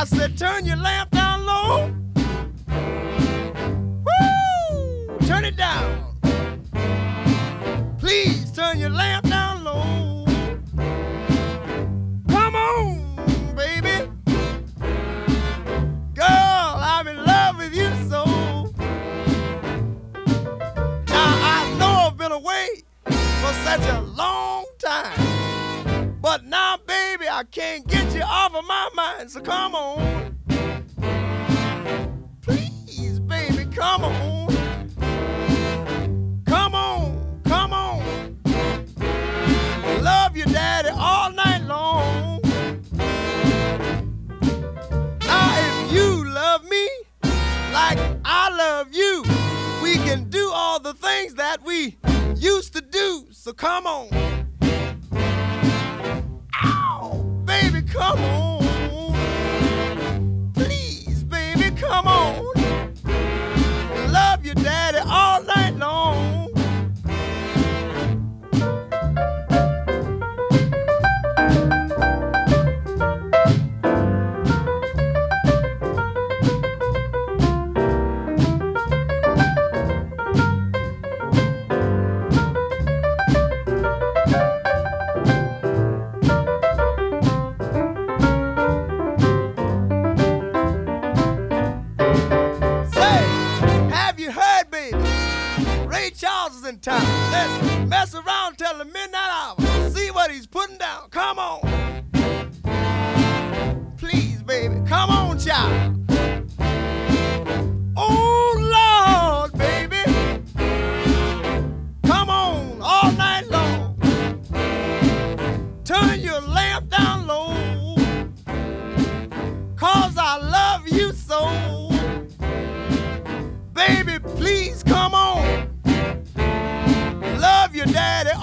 I said, turn your lamp down low. Woo! Turn it down. Please turn your lamp down low. Come on, baby. Girl, I'm in love with you so. Now I know I've been away for such a long time, but now, baby, I can't get you off of my mind. So come on, please, baby, come on. Come on, come on. Love your daddy all night long. Now, if you love me like I love you, we can do all the things that we used to do. So come on. Ow, baby, come on. Please, baby, come on. Love your daddy all night long. Charles is in town. Let's mess around till the midnight hour. See what he's putting down. Come on. Please, baby. Come on, child. Oh, Lord, baby. Come on all night long. Turn your lamp down low. 'Cause I love you so. Baby, please come on. Love your daddy